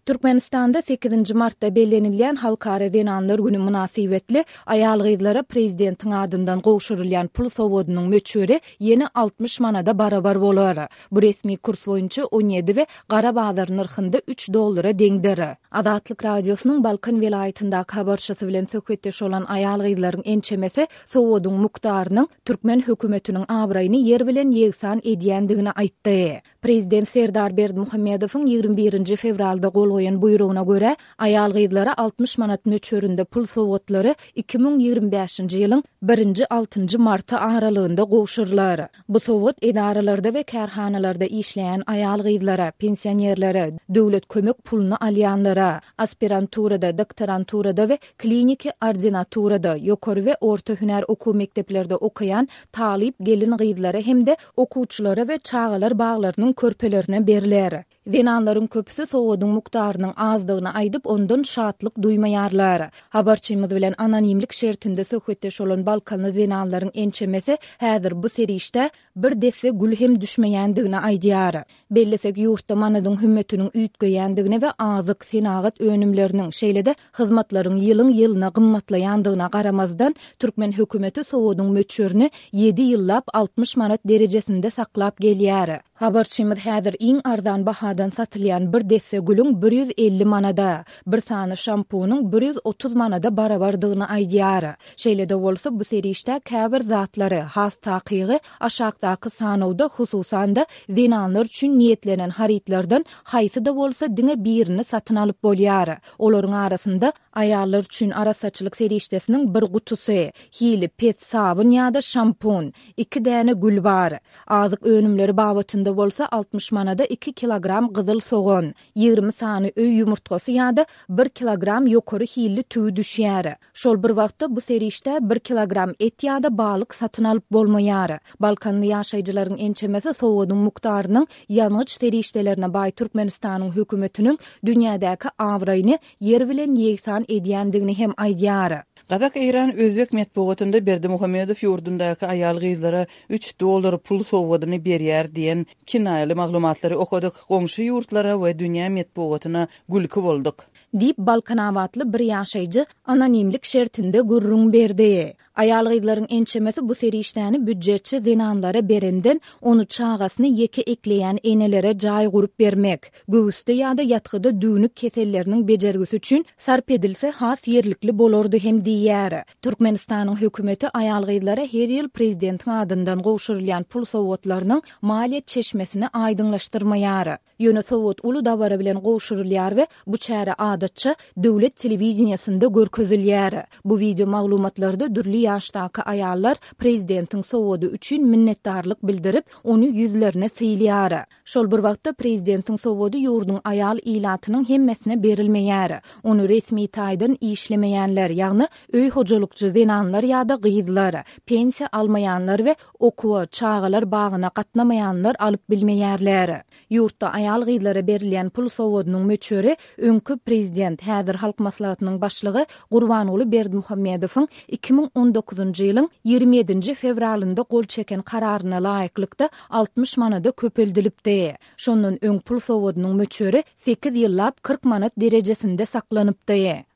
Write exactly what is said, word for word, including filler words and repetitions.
Türkmenistanda sekizinji martda bellenilýän Halkara Zenanlar Günü münasibetli aýal gyzlara prezidentiň adyndan gowşurulýan pul sowadynyň möçüri ýeni altmış manada barabar bolar. Bu resmi kurs boýunça on ýedi we gara bazar narhynda üç dollara deňdir. Adatlyk radiosynyň Balkan welaýatyndaky habarçysy bilen söhbetdeş bolan aýal gyzlaryň ençemesi sowadyň mukdarynyň türkmen hökümetiniň abraýyny ýer bilen ýegsan edýändigini aýtdy. Prezident Serdar Berdimuhammedowyň ýigirmi birinji fevralda gol goýan buyruguna görä, aýal gyzlara altmış manat möçürinde pul sowatlary iki ming ýigirmi beşinji ýylyň birinji altynjy marty aralygynda gowşurlar. Bu sowat edaralarda we kärhanalarda işleýän aýal gyzlara, pensionerlere, döwlet kömek pulunu alýanlara, aspiranturada, doktoranturada we kliniki ordinaturada, ýokary we orta hüner okuw mekdeplerinde okuyan talip gelin gyzlara hemde okuwçylara we çağalar baglarynyň körpelerine beriler. Zenanlaryň köpüsi sowadyň mukdarynyň azdygyny aýdyp ondan şatlyk duýmaýarlar. Habarçymyz bilen anonimlik şertinde söhbetdeş bolan Balkanly zenanlaryň ençemesi häzir bu serişde bir dese gül hem düşmeýändigini aýdýar. Bellesek ýurtda manadyň hümmetiniň üýtgeýändigine we azyk senagat önümleriniň şeýlede hyzmatlaryň ýylyň ýylyna gymmatlaýandygyna garamazdan Türkmen hökümeti sowadyň möçürini ýedi ýyllap altmış manat derejesinde saklap gelýär. Habarçymyz häzir iň arzan bahadan satylýan bir desse gülüň bir ýüz elli manada, bir sany şampunyň bir ýüz otuz manada barabardygyny aýdýar. Şeýlede bolsa bu serişde käbir zatlary has takygy aşagdaky sanawda hususan da zenanlar üçin niýetlenen haritlerden haýsy da bolsa diňe birini satyn alyp bolýar. Olaryň arasynda aýallar üçin arasaçylyk serişdesiniň bir gutusy, hili pet sabun ýa-da şampun, iki däne gül bar. Azyk önümleri babatynda bolsa altmış manada iki kilogram gyzyl soğan, ýigirmi sany öý ýumurtgasy ýa-da bir kilogram ýokary hilli tüý düşýär. Şol bir wagtda bu serişde bir kilogram et ýa-da balyk satyn alyp bolmaýar. Balkanly ýaşaýjylaryň ençemesi sowadyň mukdarynyň ýalňyç serişdelerine baý Türkmenistanyň hökümetiniň dünýädäki awraýyny ýer bilen ýegsan edýändigini hem aýdýar. Gazak Eýran Özbek metbuatynda Berdimuhammedow ýurdundaky aýal gyzlara üç dollar pul sowadyny berýär diýen kinaýaly maglumatlary okudyk. Goňşy ýurtlara we dünýä metbuatyna gülki boldyk. Dip Balkan awatly bir ýaşaýjy anonimlik şertinde gurrun berdi. Aýal gyzlaryň ençemesi bu serişdäni büdjetçi zenanlara berenden onu çağasyny ýeke ekleýän enelere jaý gurup bermek, göwüste ýa-da ýatgyda düýnük keselleriniň bejergisi üçin sarp edilse has ýerlikli bolardy hem diýär. Türkmenistanyň hökümeti aýal gyzlara her ýyl prezidentiň adyndan gowşurulýan pul sowatlarynyň maliýet çeşmesini aýdynlaşdyrmaýar. Ýöne sowat uly dawara bilen gowşurulýar we bu çäre adatça döwlet telewizionyasynda görkezilýär. Bu video maglumatlarda dürli ýaşdaky aýallar prezidentiň sowady üçin minnetdarlyk bildirip onu ýüzlerine syýlýar. Şol bir wagtda prezidentiň sowady ýurdun aýal ilatynyň hemmesine berilmeýär. Onu resmi taýdan işlemeýänler, ýagny öý hojalykçy zenanlar ýa-da gyzlar, pensiýa almaýanlar we okuwa, çağalar bagyna gatnamaýanlar alyp bilmeýärler. Ýurtda aýal gyzlara berilýän pul sowadynyň möçüri öňkü prezident häzir halk maslahatynyň başlygy Gurbanoğlu Berdimuhammedowyň iki ming on dokuzunji ýylyň ýigirmi ýedinji fevralynda gol çeken kararyna laýyklykda altmış manada köpeldilipdi. Şondan öň pul sowadynyň möçüri sekiz ýyllap kırk manat derejesinde saklanypdy.